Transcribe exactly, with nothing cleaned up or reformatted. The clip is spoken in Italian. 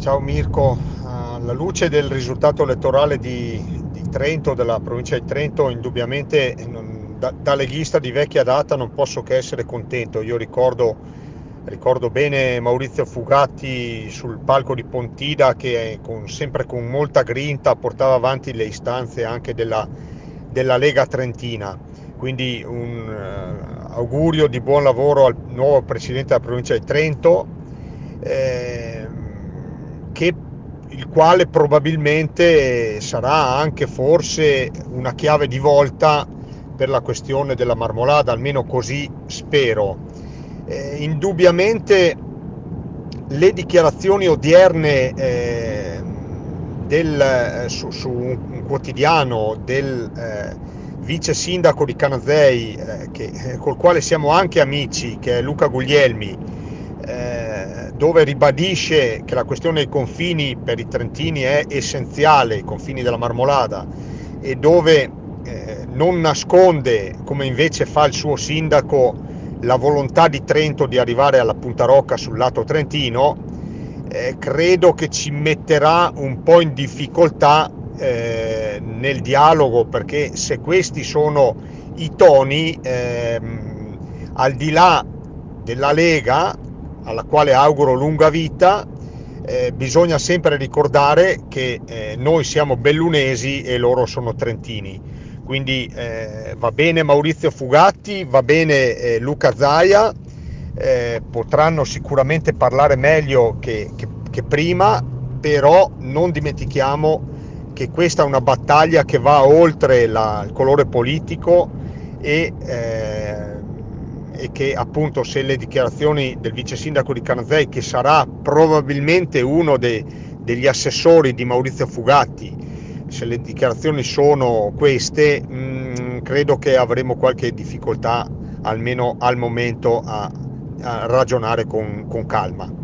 Ciao Mirko, alla luce del risultato elettorale di, di Trento, della provincia di Trento, indubbiamente non- da, da leghista di vecchia data non posso che essere contento. Io ricordo, ricordo bene Maurizio Fugatti sul palco di Pontida che con- sempre con molta grinta portava avanti le istanze anche della, della Lega Trentina. Quindi un eh, augurio di buon lavoro al nuovo presidente della provincia di Trento, ehm, che, il quale probabilmente sarà anche forse una chiave di volta per la questione della Marmolada, almeno così spero. Eh, indubbiamente le dichiarazioni odierne eh, del, eh, su, su un quotidiano del eh, vice sindaco di Canazei, eh, che, eh, col quale siamo anche amici, che è Luca Guglielmi, eh, dove ribadisce che la questione dei confini per i trentini è essenziale, i confini della Marmolada, e dove eh, non nasconde, come invece fa il suo sindaco, la volontà di Trento di arrivare alla Punta Rocca sul lato trentino. Eh, credo che ci metterà un po' in difficoltà eh, nel dialogo, perché se questi sono i toni, ehm, al di là della Lega, alla quale auguro lunga vita, eh, bisogna sempre ricordare che eh, noi siamo bellunesi e loro sono trentini. Quindi eh, va bene Maurizio Fugatti, va bene eh, Luca Zaia, eh, potranno sicuramente parlare meglio che, che, che prima, però non dimentichiamo che questa è una battaglia che va oltre la, il colore politico, e, eh, e che appunto, se le dichiarazioni del vice sindaco di Canazei, che sarà probabilmente uno dei, degli assessori di Maurizio Fugatti, se le dichiarazioni sono queste, mh, credo che avremo qualche difficoltà, almeno al momento, a, a ragionare con, con calma.